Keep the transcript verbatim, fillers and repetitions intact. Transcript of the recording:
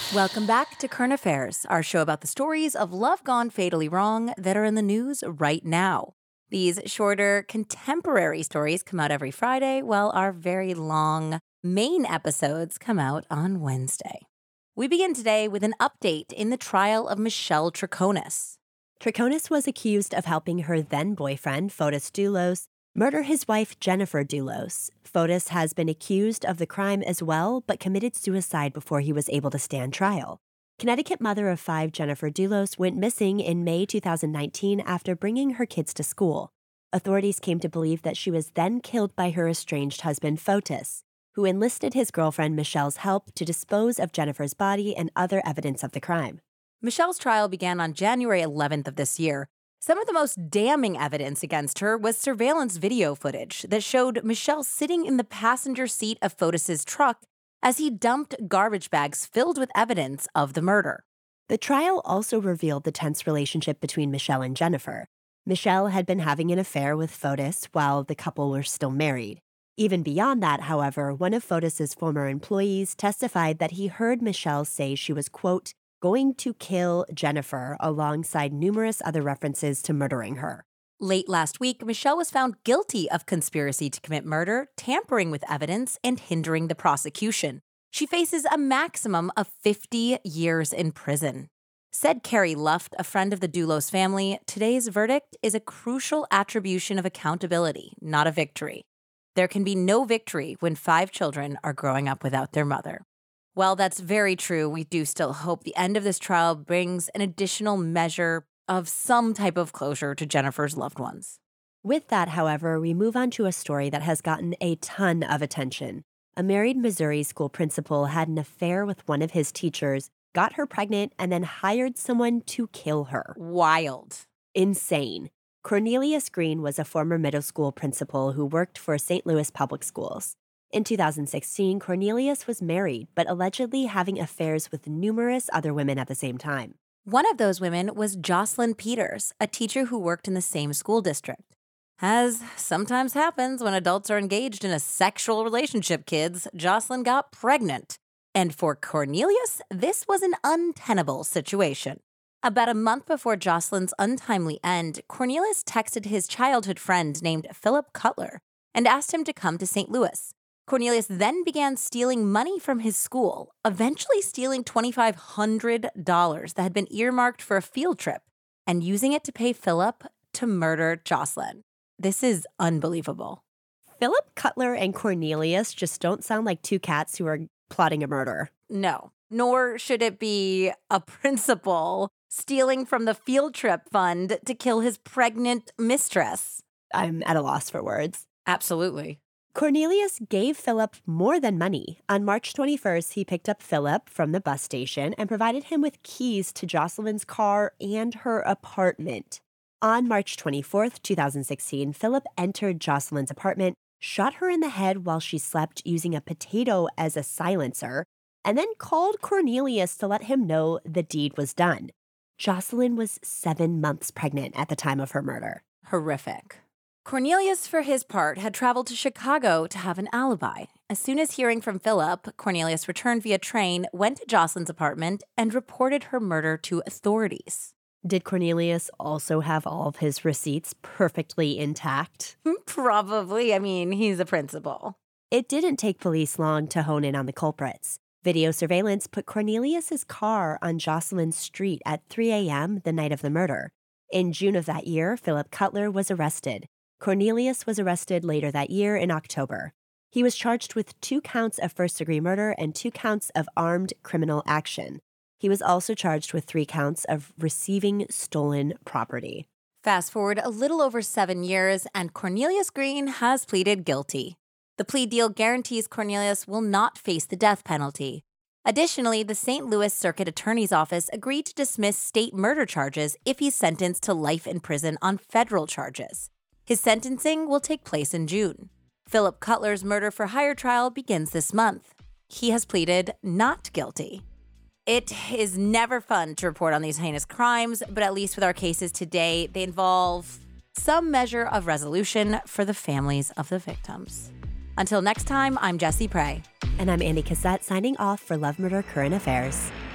Welcome back to Current Affairs, our show about the stories of love gone fatally wrong that are in the news right now. These shorter, contemporary stories come out every Friday, while our very long main episodes come out on Wednesday. We begin today with an update in the trial of Michelle Troconis. Troconis was accused of helping her then-boyfriend, Fotis Dulos, murder his wife, Jennifer Dulos. Fotis has been accused of the crime as well, but committed suicide before he was able to stand trial. Connecticut mother of five, Jennifer Dulos, went missing in May two thousand nineteen after bringing her kids to school. Authorities came to believe that she was then killed by her estranged husband, Fotis, who enlisted his girlfriend Michelle's help to dispose of Jennifer's body and other evidence of the crime. Michelle's trial began on January eleventh of this year. Some of the most damning evidence against her was surveillance video footage that showed Michelle sitting in the passenger seat of Fotis's truck as he dumped garbage bags filled with evidence of the murder. The trial also revealed the tense relationship between Michelle and Jennifer. Michelle had been having an affair with Fotis while the couple were still married. Even beyond that, however, one of Fotis's former employees testified that he heard Michelle say she was, quote, going to kill Jennifer, alongside numerous other references to murdering her. Late last week, Michelle was found guilty of conspiracy to commit murder, tampering with evidence, and hindering the prosecution. She faces a maximum of fifty years in prison. Said Carrie Luft, a friend of the Dulos family, today's verdict is a crucial attribution of accountability, not a victory. There can be no victory when five children are growing up without their mother. While that's very true, we do still hope the end of this trial brings an additional measure of some type of closure to Jennifer's loved ones. With that, however, we move on to a story that has gotten a ton of attention. A married Missouri school principal had an affair with one of his teachers, got her pregnant, and then hired someone to kill her. Wild. Insane. Cornelius Green was a former middle school principal who worked for Saint Louis Public Schools. In two thousand sixteen, Cornelius was married, but allegedly having affairs with numerous other women at the same time. One of those women was Jocelyn Peters, a teacher who worked in the same school district. As sometimes happens when adults are engaged in a sexual relationship, kids, Jocelyn got pregnant. And for Cornelius, this was an untenable situation. About a month before Jocelyn's untimely end, Cornelius texted his childhood friend named Philip Cutler and asked him to come to Saint Louis. Cornelius then began stealing money from his school, eventually stealing two thousand five hundred dollars that had been earmarked for a field trip and using it to pay Philip to murder Jocelyn. This is unbelievable. Philip Cutler and Cornelius just don't sound like two cats who are plotting a murder. No, nor should it be a principal stealing from the field trip fund to kill his pregnant mistress. I'm at a loss for words. Absolutely. Cornelius gave Philip more than money. On March twenty-first, he picked up Philip from the bus station and provided him with keys to Jocelyn's car and her apartment. On March twenty-fourth, two thousand sixteen, Philip entered Jocelyn's apartment, shot her in the head while she slept using a potato as a silencer, and then called Cornelius to let him know the deed was done. Jocelyn was seven months pregnant at the time of her murder. Horrific. Cornelius, for his part, had traveled to Chicago to have an alibi. As soon as hearing from Philip, Cornelius returned via train, went to Jocelyn's apartment, and reported her murder to authorities. Did Cornelius also have all of his receipts perfectly intact? Probably. I mean, he's a principal. It didn't take police long to hone in on the culprits. Video surveillance put Cornelius's car on Jocelyn's street at three a.m. the night of the murder. In June of that year, Philip Cutler was arrested. Cornelius was arrested later that year in October. He was charged with two counts of first-degree murder and two counts of armed criminal action. He was also charged with three counts of receiving stolen property. Fast forward a little over seven years, and Cornelius Green has pleaded guilty. The plea deal guarantees Cornelius will not face the death penalty. Additionally, the Saint Louis Circuit Attorney's Office agreed to dismiss state murder charges if he's sentenced to life in prison on federal charges. His sentencing will take place in June. Philip Cutler's murder-for-hire trial begins this month. He has pleaded not guilty. It is never fun to report on these heinous crimes, but at least with our cases today, they involve some measure of resolution for the families of the victims. Until next time, I'm Jessie Prey. And I'm Andy Cassette signing off for Love Murder Current Affairs.